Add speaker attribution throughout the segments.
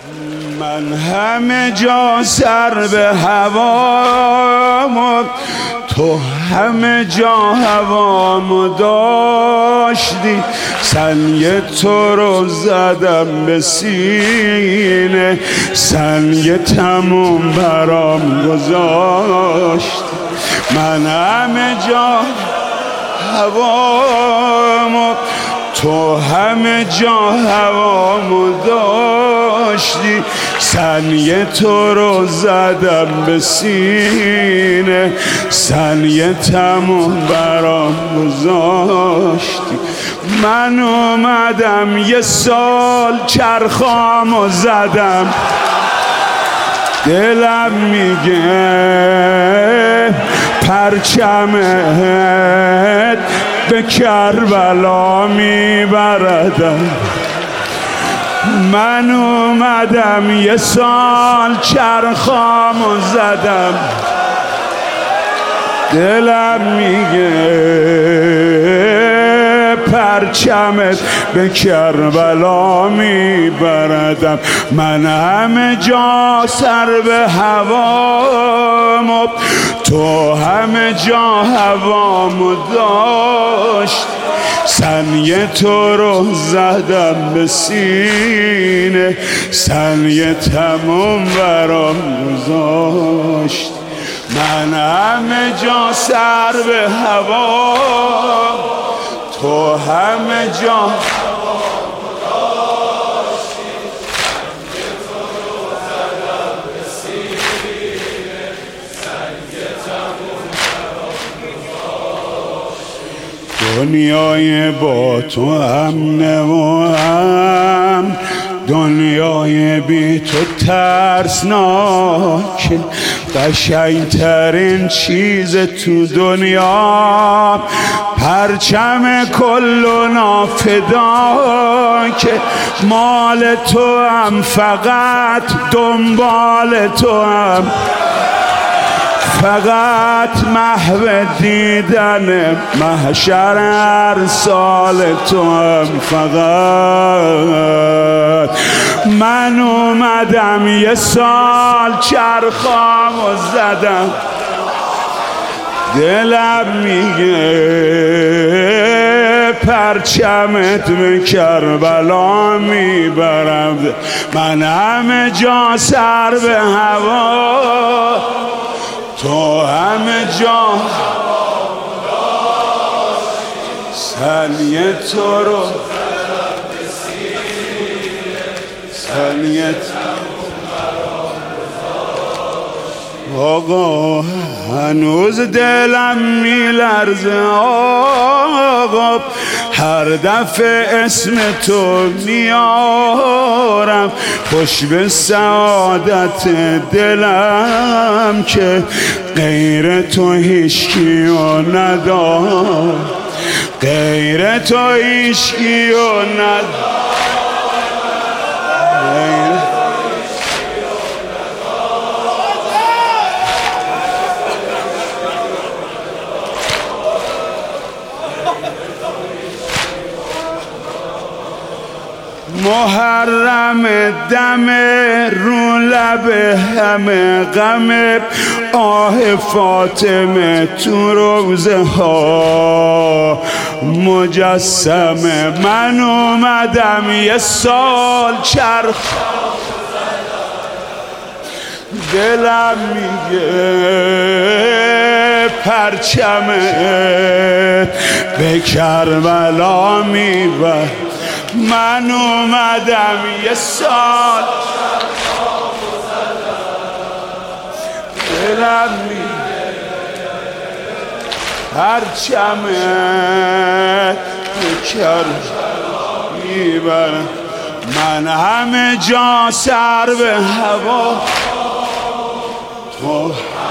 Speaker 1: من همه جا سر به هوام، تو همه جا هوامو داشتی. سنگ تو رو زدم به سینه، سنگ تموم برام گذاشتی. من همه جا هوامو، تو همه جا هوامو داشتی. سنگ تو رو زدم به سینه، سنگ تموم برام گذاشتی. من اومدم یه سال چرخامو زدم، دلم میگه پرچمت به کربلا میبردم. من اومدم یه سال چرخامو زدم، دلم میگه پرچمت به کربلا میبردم. من همه جا سر به هوامو، تو همه جا هوامو داشت. سنگ تو رو زدم به سینه، سنگ تموم برام گذاشت. من همه جا سر به هوا، تو همه جا دنیای با تو امنه و امن، دنیای بی تو ترسناک. قشنگترین چیز تو دنیا پرچم کل و نافدا که مال تو هم، فقط دنبال تو هم، فقط محو دیدن محشر هر سال تو هم. فقط من اومدم یه سال چرخامو زدم، دلم میگه پرچمت به کربلا میبرم. من همه جا سر به هوا، تو همه جا سنگ تو رو سنگ آقا هنوز دلم میلرزه آقا، هر دفعه اسم تو میارم. خوش به سعادت دلم که غیر تو هیچکیو ندارم، غیر تو هیچکیو ندارم. محرم دم رو لب همه غم، آه فاطمه تو روزه ها مجسمه. من اومدم یه سال چرخ، دلم میگه پرچمه به کربلا میبر. من اومدم یه سال دلم میگه پرچمه به کربلا میبرم. من همه جا سر به هوا، تو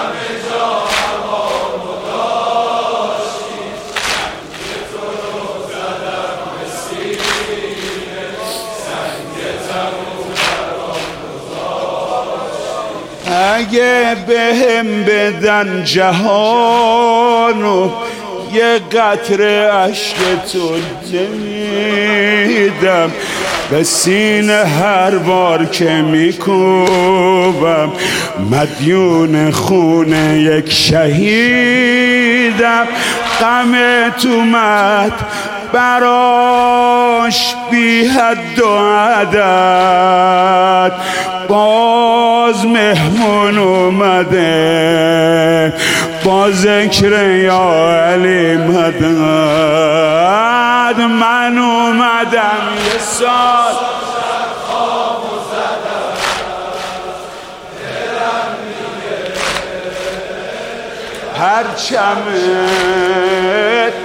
Speaker 1: اگه بهم بدن جهانو یه قطره اشک تو نمیدم. به سینه هر بار که میکوبم، مدیون خون یک شهیدم. غمت اومد براش بی حد و عدد، باز مهمون اومده با ذکر یا علی مدد. من اومدم یه سال پرچمت